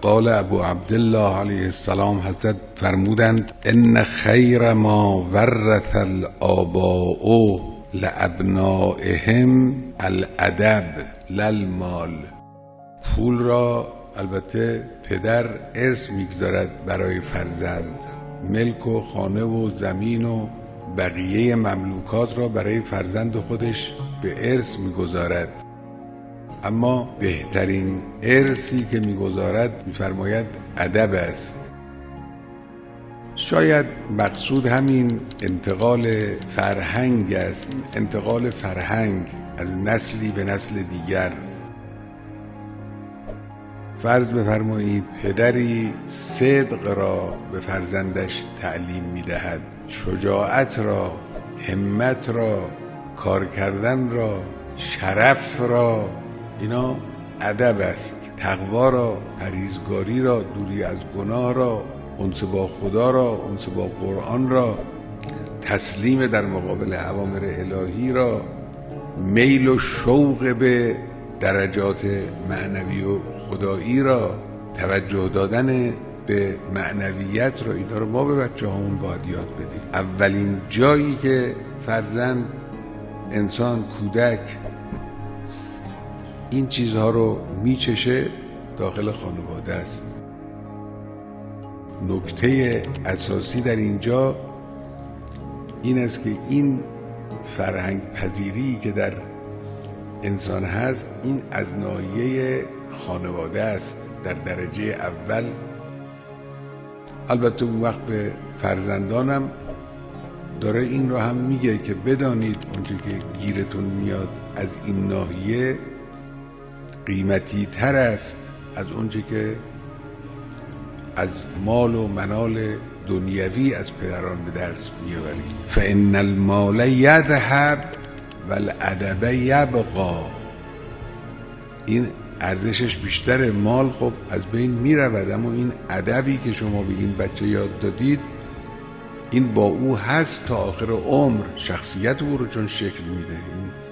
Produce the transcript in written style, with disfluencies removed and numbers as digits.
قال ابو عبدالله علیه السلام حضرت فرمودند ان خیر ما ورث الآباء لابنائهم الادب لا المال. پول را البته پدر ارث میگذارد برای فرزند، ملک و خانه و زمین و بقیه مملوکات را برای فرزند خودش به ارث میگذارد، اما بهترین ارثی که میگذارد میفرماید ادب است. شاید مقصود همین انتقال فرهنگ است، انتقال فرهنگ از نسلی به نسل دیگر. فرض بفرمایید پدری صدق را به فرزندش تعلیم میدهد، شجاعت را، همت را، کار کردن را، شرف را. اینا ادب است. تقوا را، پرهیزگاری را، دوری از گناه را، انس با خدا را، انس با قرآن را، تسلیم در مقابل اوامر الهی را، میل و شوق به درجات معنوی و خدایی را، توجه دادن به معنویت را، اینا رو ما به بچه همون باید یاد بدیم. اولین جایی که فرزند، انسان، کودک این چیزها رو میچشه داخل خانواده است. نکته اساسی در اینجا این است که این فرهنگ پذیری که در انسان هست، این از ناحیه خانواده است در درجه اول. البته اون وقت به فرزندانم داره این رو هم میگه که بدانید اونچه که گیرتون میاد از این ناحیه قیمتی تر است از اونچه که از مال و منال دنیوی از پدران به درس میآورید. فان المال یذهب والادب یبقی. این ارزشش بیشتره. مال خب از بین میرود، اما این ادبی که شما به این بچه یاد دادید این با او هست تا آخر عمر، شخصیت او رو چون شکل میده.